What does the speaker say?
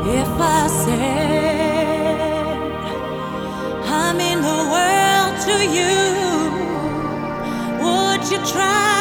If I said I'm in the world to you, would you try?